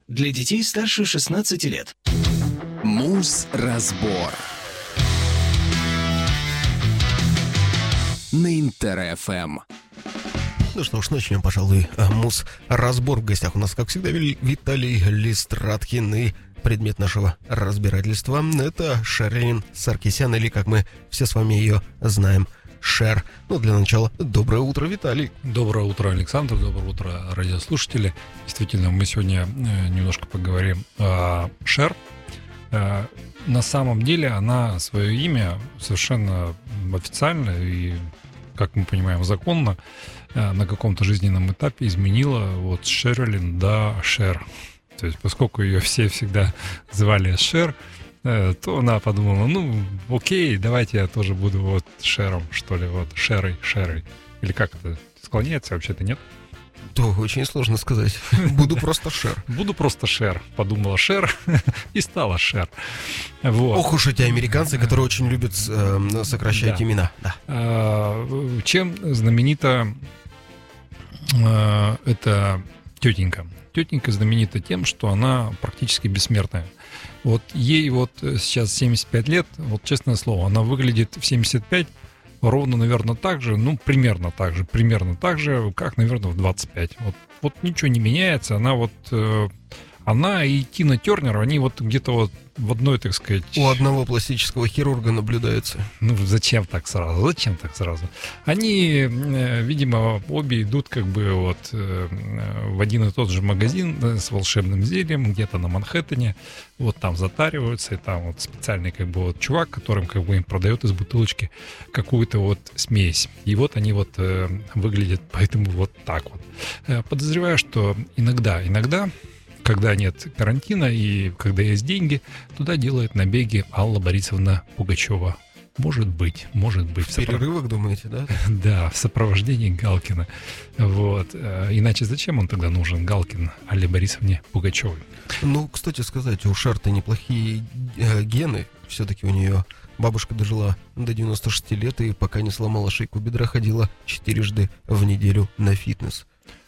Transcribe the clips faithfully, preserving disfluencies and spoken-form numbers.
Для детей старше шестнадцати лет. Муз-разбор на Интер-ФМ. Ну что ж, начнем, пожалуй, муз-разбор. В гостях у нас, как всегда, Виталий Листраткин, и предмет нашего разбирательства — это Шерлин Саркисян, или, как мы все с вами ее знаем, Шер. Ну, для начала, доброе утро, Виталий. Доброе утро, Александр, доброе утро, радиослушатели. Действительно, мы сегодня немножко поговорим о Шер. На самом деле она свое имя совершенно официально и, как мы понимаем, законно на каком-то жизненном этапе изменила вот Шерлин до Шер. То есть, поскольку ее все всегда звали Шер, то она подумала, ну, окей, давайте я тоже буду вот Шером, что ли, вот Шерой, Шерой. Или как это склоняется, вообще-то нет? Да, очень сложно сказать. Буду просто Шер. Буду просто Шер. Подумала Шер и стала Шер. Вот. Ох уж эти американцы, которые очень любят э, сокращать да. имена. Да. А, чем знаменита э, эта тетенька? Тетенька знаменита тем, что она практически бессмертная. Вот ей вот сейчас семьдесят пять лет, вот честное слово, она выглядит в семьдесят пять ровно, наверное, так же, ну, примерно так же, примерно так же, как, наверное, в двадцать пять. Вот, вот ничего не меняется, она вот, э, она и Тина Тернер, они вот где-то вот в одной, так сказать... У одного пластического хирурга наблюдается. Ну, зачем так сразу, зачем так сразу? Они, э, видимо, обе идут как бы вот э, в один и тот же магазин с волшебным зельем, где-то на Манхэттене, вот там затариваются, и там вот специальный как бы вот чувак, которым как бы им продает из бутылочки какую-то вот смесь. И вот они вот э, выглядят поэтому вот так вот. Э, подозреваю, что иногда, иногда... когда нет карантина и когда есть деньги, туда делает набеги Алла Борисовна Пугачева. Может быть, может быть. В перерывах, сопров... думаете, да? Да, в сопровождении Галкина. Вот. Иначе зачем он тогда нужен, Галкин, Алле Борисовне Пугачевой? Ну, кстати сказать, у Шер-то неплохие гены. Все-таки у нее бабушка дожила до девяноста шести лет и пока не сломала шейку бедра, ходила четырежды в неделю на фитнес.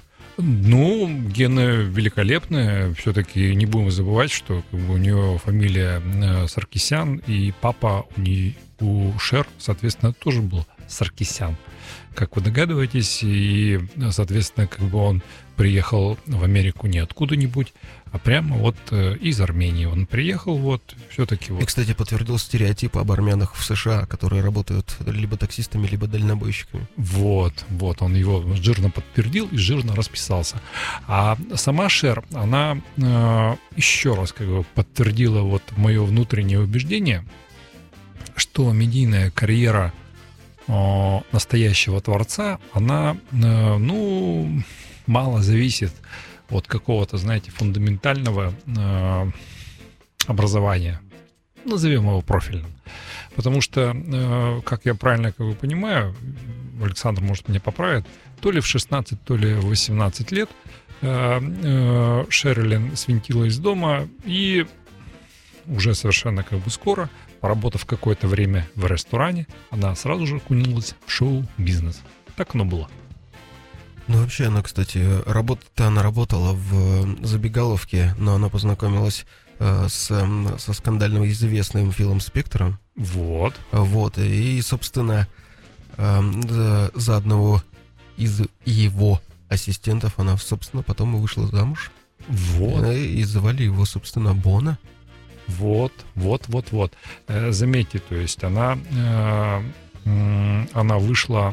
Ну, гены великолепные. Все-таки не будем забывать, что как бы, у нее фамилия Саркисян, и папа у, нее, у Шер, соответственно, тоже был Саркисян. Как вы догадываетесь, и, соответственно, как бы он приехал в Америку не откуда-нибудь, а прямо вот из Армении. Он приехал вот все-таки вот. И, кстати, подтвердил стереотипы об армянах в США, которые работают либо таксистами, либо дальнобойщиками. Вот, вот, он его жирно подтвердил и жирно расписался. А сама Шер, она э, еще раз как бы подтвердила вот мое внутреннее убеждение, что медийная карьера э, настоящего творца, она, э, ну, мало зависит от какого-то, знаете, фундаментального э, образования. Назовем его профильным. Потому что, э, как я правильно как бы понимаю, Александр, может, меня поправит, то ли в шестнадцать, то ли в восемнадцать лет э, э, Шерлин свинтила из дома и уже совершенно как бы скоро, поработав какое-то время в ресторане, она сразу же окунулась в шоу-бизнес. Так оно было. Ну, вообще, она, кстати, работа-то она работала в забегаловке, но она познакомилась э, с, со скандально известным Филом Спектором. Вот. Вот, и, собственно, э, за, за одного из его ассистентов она, собственно, потом и вышла замуж. Вот. И звали его, собственно, Бона. Вот, вот, вот, вот. Э, заметьте, то есть она, э, э, она вышла...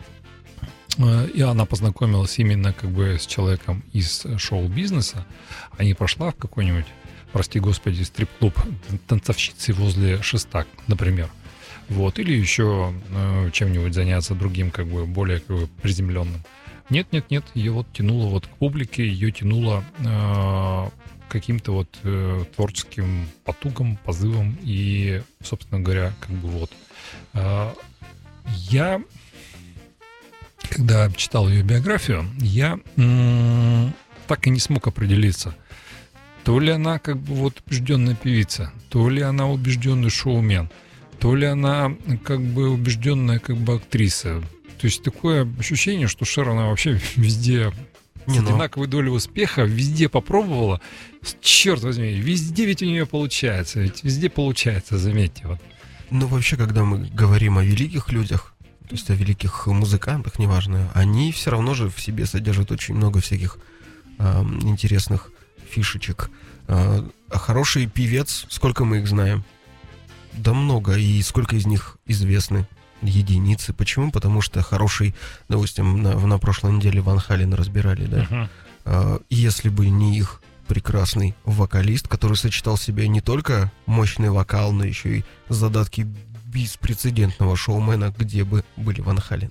И она познакомилась именно как бы с человеком из шоу-бизнеса, а не пошла в какой-нибудь, прости господи, стрип-клуб танцовщицы возле Шестак, например. Вот, или еще э, чем-нибудь заняться другим, как бы более как бы, приземленным. Нет, нет, нет, ее вот тянуло вот к публике, ее тянуло э, каким-то вот э, творческим потугом, позывом, и, собственно говоря, как бы вот. Э, я Когда читал ее биографию, я м- так и не смог определиться, то ли она как бы вот убежденная певица, то ли она убежденный шоумен, то ли она как бы убежденная как бы актриса. То есть такое ощущение, что Шер, она вообще везде с Не, ну. одинаковой долей успеха, везде попробовала. Черт возьми, везде ведь у нее получается, ведь везде получается, заметьте. Вот. Ну, вообще, когда мы говорим о великих людях, то есть о великих музыкантах, неважно, они все равно же в себе содержат очень много всяких э, интересных фишечек. Э, а хороший певец, сколько мы их знаем? Да много, и сколько из них известны? Единицы. Почему? Потому что хороший, допустим, на, на прошлой неделе Ван Хален разбирали, да? Uh-huh. Э, если бы не их прекрасный вокалист, который сочетал в себе не только мощный вокал, но еще и задатки беспрецедентного шоумена, где бы были Ван Хален.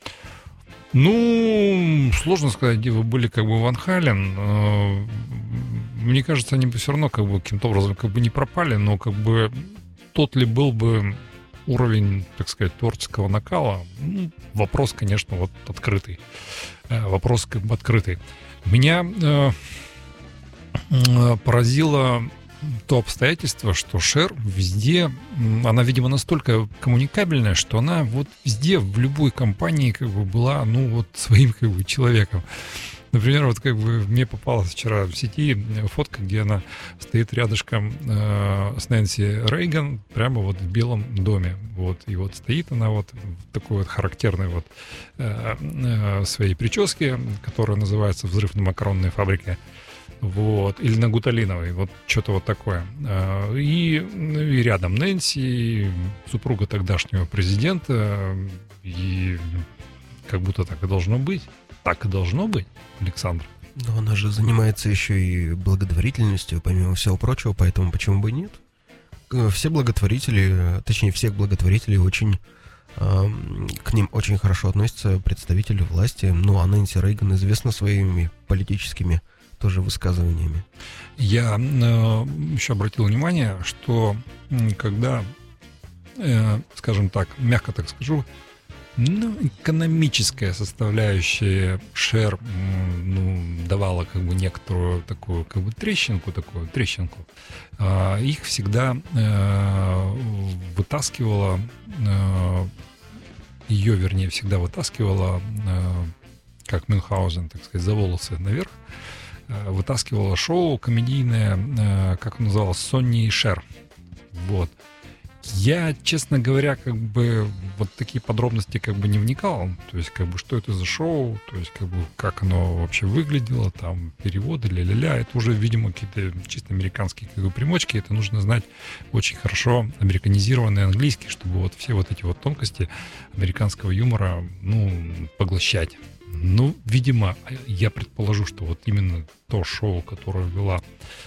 Ну, сложно сказать, где вы были как бы Ван Хален. Мне кажется, они бы все равно как бы каким-то образом как бы не пропали, но как бы тот ли был бы уровень, так сказать, творческого накала, ну, вопрос, конечно, вот открытый. Вопрос как бы открытый. Меня э, э, поразило то обстоятельство, что Шер везде, она, видимо, настолько коммуникабельная, что она вот везде, в любой компании как бы была, ну, вот своим как бы человеком. Например, вот как бы мне попалась вчера в сети фотка, где она стоит рядышком э, с Нэнси Рейган, прямо вот в Белом доме. Вот. И вот стоит она вот в такой вот характерной вот э, э, своей прическе, которая называется «Взрыв на макаронной фабрике». Вот. Или на Гуталиновой. Вот что-то вот такое. Э, и, и рядом Нэнси, супруга тогдашнего президента. И как будто так и должно быть. Так и должно быть, Александр. Но она же занимается еще и благотворительностью, помимо всего прочего, поэтому почему бы и нет? Все благотворители, точнее, всех благотворителей очень э, к ним очень хорошо относятся представители власти. Ну, а Нэнси Рейган известна своими политическими тоже высказываниями. Я э, еще обратил внимание, что когда, э, скажем так, мягко так скажу, ну, экономическая составляющая Шер ну, давала как бы некоторую такую как бы трещинку, такую трещинку. А, их всегда э, вытаскивала, э, ее, вернее, всегда вытаскивала, э, как Мюнхгаузен, так сказать, за волосы наверх, э, вытаскивала шоу комедийное, э, как оно называлось, Сонни и Шер. Вот. Я, честно говоря, как бы вот такие подробности как бы не вникал. То есть, как бы, что это за шоу, то есть, как бы, как оно вообще выглядело, там, переводы, ля-ля-ля. Это уже, видимо, какие-то чисто американские как бы примочки. Это нужно знать очень хорошо американизированный английский, чтобы вот все вот эти вот тонкости американского юмора, ну, поглощать. Ну, видимо, я предположу, что вот именно то шоу, которое вела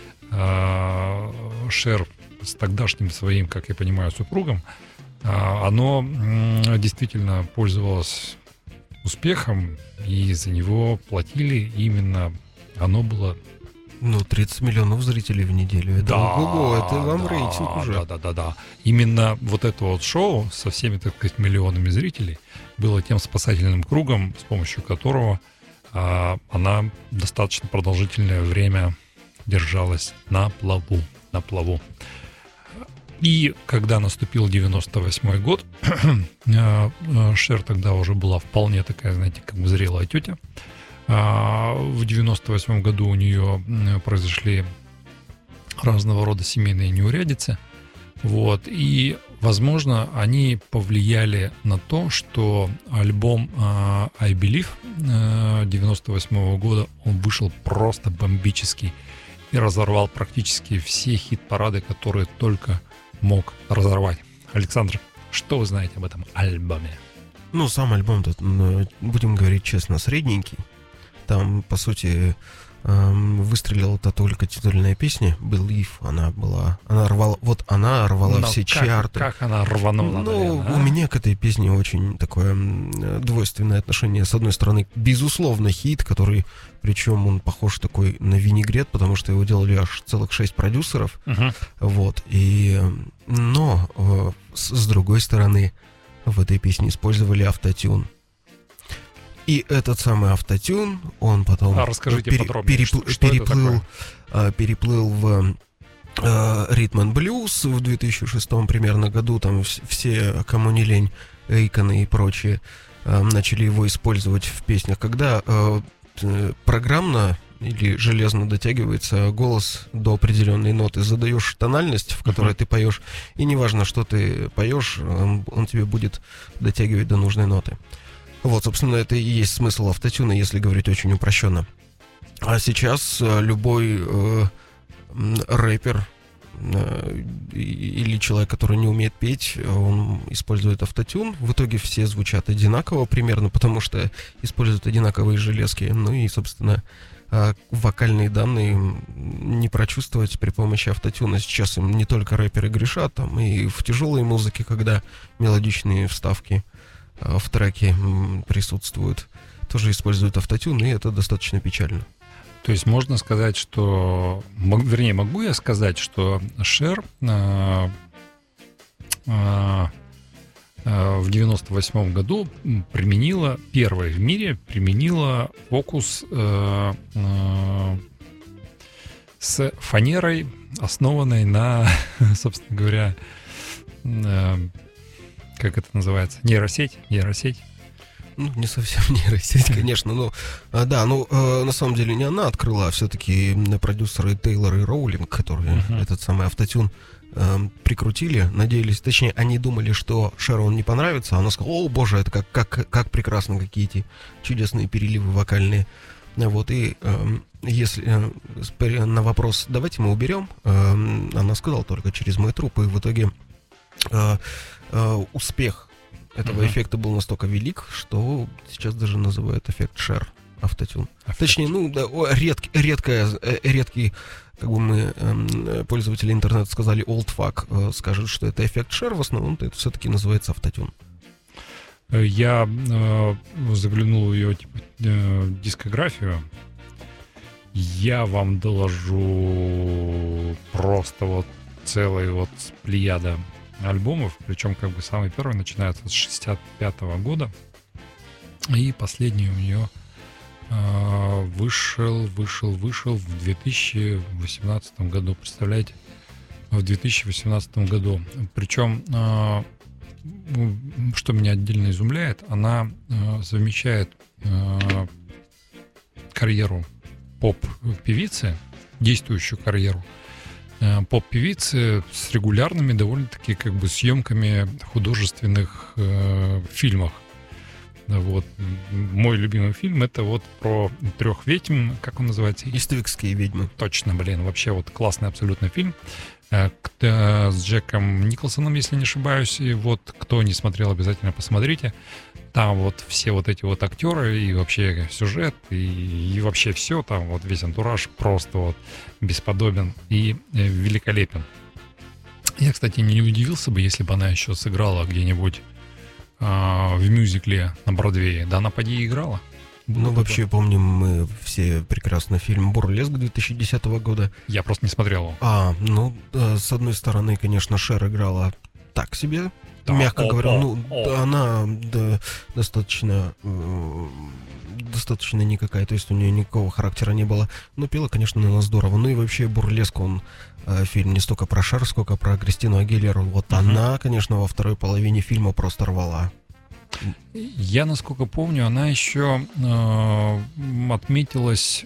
э, Шер с тогдашним своим, как я понимаю, супругом, оно действительно пользовалось успехом, и за него платили именно, оно было... Ну, тридцать миллионов зрителей в неделю. Это, да, ого, это вам да, рейтинг уже. Да, да, да, да. Именно вот это вот шоу со всеми, так сказать, миллионами зрителей было тем спасательным кругом, с помощью которого а, она достаточно продолжительное время держалась на плаву. На плаву. И когда наступил девяносто восьмой год, Шер тогда уже была вполне такая, знаете, как бы зрелая тетя. В девяносто восьмом году у нее произошли разного рода семейные неурядицы. Вот. И, возможно, они повлияли на то, что альбом I Believe девяносто восьмого года, он вышел просто бомбический и разорвал практически все хит-парады, которые только мог разорвать. Александр, что вы знаете об этом альбоме? Ну, сам альбом тут, будем говорить честно, средненький. Там, по сути, выстрелила-то только титульная песня Believe. Она была, она рвала, вот она рвала Но все как, чарты. Как она рванула, Ну, наверное, у а? меня к этой песне очень такое двойственное отношение. С одной стороны, безусловно, хит, который, причем он похож такой на винегрет, потому что его делали аж целых шесть продюсеров. Угу. Вот, и, но, с, с другой стороны, в этой песне использовали автотюн. И этот самый автотюн, он потом а расскажите пере, подробнее, перепл, что, что переплыл, а, переплыл в ритм энд блюз в две тысячи шестом примерно году. Там все, кому не лень, Эйконы и прочие, а, начали его использовать в песнях. Когда а, программно или железно дотягивается голос до определенной ноты. Задаешь тональность, в которой uh-huh. ты поешь, и неважно, что ты поешь, он, он тебе будет дотягивать до нужной ноты. Вот, собственно, это и есть смысл автотюна, если говорить очень упрощенно. А сейчас любой э, рэпер э, или человек, который не умеет петь, он использует автотюн. В итоге все звучат одинаково примерно, потому что используют одинаковые железки. Ну и, собственно, вокальные данные не прочувствовать при помощи автотюна. Сейчас им не только рэперы грешат, там и в тяжелой музыке, когда мелодичные вставки в треке присутствуют, тоже используют автотюн, и это достаточно печально. То есть можно сказать, что... Вернее, могу я сказать, что Cher а, а, а, в девяносто восьмом году применила, первая в мире применила фокус а, а, с фанерой, основанной на, собственно говоря, а, как это называется, нейросеть, нейросеть. Ну, не совсем нейросеть, конечно, но а, да, ну, э, на самом деле не она открыла, а все-таки продюсеры Тейлор и Роулинг, которые uh-huh. этот самый автотюн э, прикрутили, надеялись, точнее, они думали, что Шер он не понравится, а она сказала: о, боже, это как, как, как прекрасно, какие эти чудесные переливы вокальные. Вот, и э, если э, на вопрос «давайте мы уберем», э, она сказала только через мой труп, и в итоге э, э, успех этого uh-huh. эффекта был настолько велик, что сейчас даже называют эффект Cher автотюн. Эффект. Точнее, ну, да, редкий, редкая, редкий, как бы мы, э, пользователи интернета сказали, old fuck, э, скажут, что это эффект Cher, в основном это все-таки называется автотюн. Я э, заглянул в ее типа, э, дискографию. Я вам доложу просто вот целый вот плеяда альбомов, причем как бы самый первый начинается с шестьдесят пятого года, и последний у нее э, вышел, вышел, вышел в две тысячи восемнадцатом году, представляете, в две тысячи восемнадцатом году. Причем, э, что меня отдельно изумляет, она э, совмещает э, карьеру поп-певицы, действующую карьеру поп-певицы с регулярными довольно-таки как бы съемками художественных э, фильмах. Вот. Мой любимый фильм — это вот про трех ведьм, как он называется? Иствикские ведьмы. Точно, блин, вообще вот классный абсолютно фильм э, с Джеком Николсоном, если не ошибаюсь. И вот кто не смотрел, обязательно посмотрите. Там вот все вот эти вот актеры и вообще сюжет, и, и вообще все, там вот весь антураж просто вот бесподобен и э, великолепен. Я, кстати, не удивился бы, если бы она еще сыграла где-нибудь э, в мюзикле на Бродвее. Да, она поди играла. Было ну, вообще, бы. Помним мы все прекрасно фильм «Бурлеск» две тысячи десятого года. Я просто не смотрел его. А, ну, с одной стороны, конечно, Шер играла так себе, да, мягко о, говоря, о, ну, о. Да, она да, достаточно э, достаточно никакая, то есть у нее никакого характера не было, но пела, конечно, она здорово. Ну и вообще «Бурлеск», он э, фильм не столько про Шер, сколько про Кристину Агилеру. Вот uh-huh. она, конечно, во второй половине фильма просто рвала. Я, насколько помню, она еще э, отметилась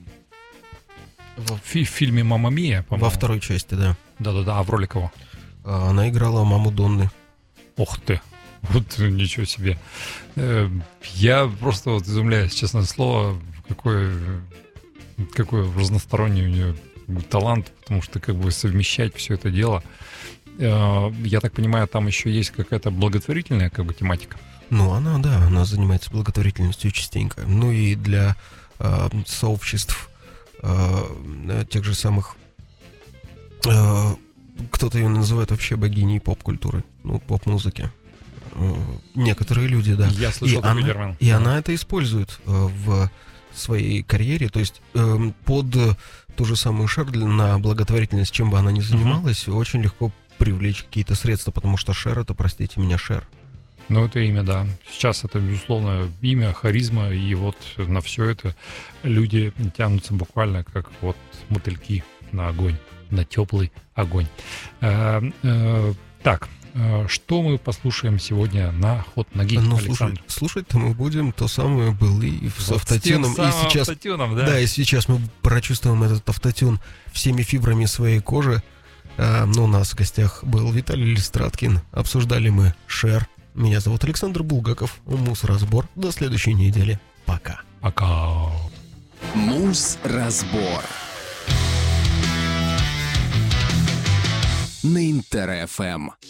в, в фильме «Мамма Мия», по-моему. Во второй части, да. Да-да-да, а в роли кого? Она играла маму Донны. Ох ты, вот ничего себе. Я просто вот изумляюсь, честное слово, какой, какой разносторонний у нее талант, потому что как бы совмещать все это дело. Я так понимаю, там еще есть какая-то благотворительная как бы тематика. Ну, она, да, она занимается благотворительностью частенько. Ну и для э, сообществ э, тех же самых... Э, кто-то ее называет вообще богиней поп-культуры, ну, поп-музыки. Некоторые люди, да. Я слышал и она, термин. И она это использует в своей карьере, то есть под ту же самую Шер на благотворительность, чем бы она ни занималась, uh-huh. очень легко привлечь какие-то средства, потому что Шер — это, простите меня, Шер. Ну, это имя, да. Сейчас это, безусловно, имя, харизма, и вот на все это люди тянутся буквально как вот мотыльки на огонь. На теплый огонь. Э, э, так, Э, Что мы послушаем сегодня на ход ноги, Ну, Александр? слушай, слушать-то мы будем то самое был и с Вот автотюном, с тем и самым сейчас... автотюном, да? Да, и сейчас мы прочувствуем этот автотюн всеми фибрами своей кожи. А, ну, у нас в гостях был Виталий Листраткин. Обсуждали мы Cher. Меня зовут Александр Булгаков. Мус-разбор. До следующей недели. Пока. Пока. Мус-разбор на Интер-ФМ.